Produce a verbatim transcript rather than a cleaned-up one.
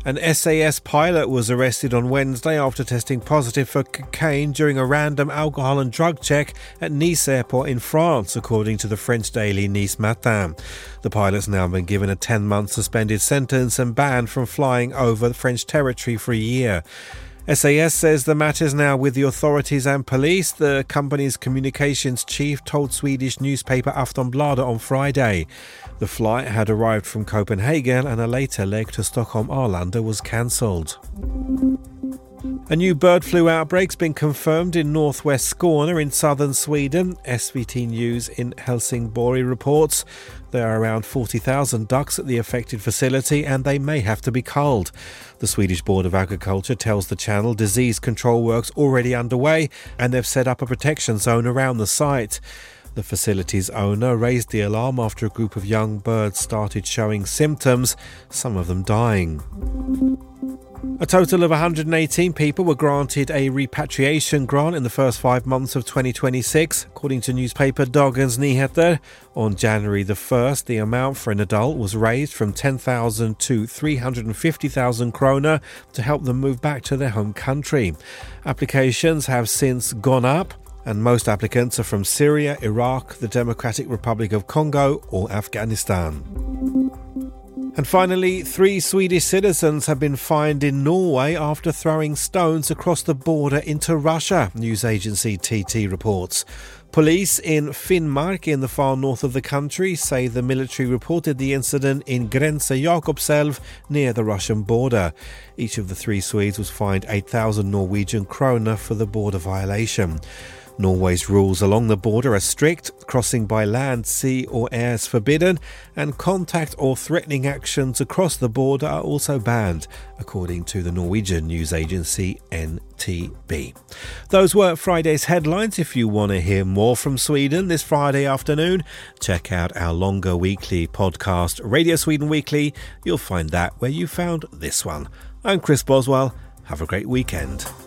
An S A S pilot was arrested on Wednesday after testing positive for cocaine during a random alcohol and drug check at Nice airport in France, according to the French daily Nice Matin. The pilot's now been given a ten-month suspended sentence and banned from flying over French territory for a year. S A S says the matter is now with the authorities and police. The company's communications chief told Swedish newspaper Aftonbladet on Friday. The flight had arrived from Copenhagen and a later leg to Stockholm Arlanda was cancelled. A new bird flu outbreak's been confirmed in northwest Skåne in southern Sweden. S V T News in Helsingborg reports there are around forty thousand ducks at the affected facility and they may have to be culled. The Swedish Board of Agriculture tells the channel disease control work's already underway and they've set up a protection zone around the site. The facility's owner raised the alarm after a group of young birds started showing symptoms, some of them dying. A total of one hundred eighteen people were granted a repatriation grant in the first five months of twenty twenty-six, according to newspaper Dagens Nyheter. On January the first, the amount for an adult was raised from ten thousand to three hundred fifty thousand kroner to help them move back to their home country. Applications have since gone up, and most applicants are from Syria, Iraq, the Democratic Republic of Congo or Afghanistan. And finally, three Swedish citizens have been fined in Norway after throwing stones across the border into Russia, news agency T T reports. Police in Finnmark, in the far north of the country, say the military reported the incident in Grense Jakobselv near the Russian border. Each of the three Swedes was fined eight thousand Norwegian kroner for the border violation. Norway's rules along the border are strict. Crossing by land, sea or air is forbidden, and contact or threatening actions across the border are also banned, according to the Norwegian news agency N T B. Those were Friday's headlines. If you want to hear more from Sweden this Friday afternoon, check out our longer weekly podcast, Radio Sweden Weekly. You'll find that where you found this one. I'm Chris Boswell. Have a great weekend.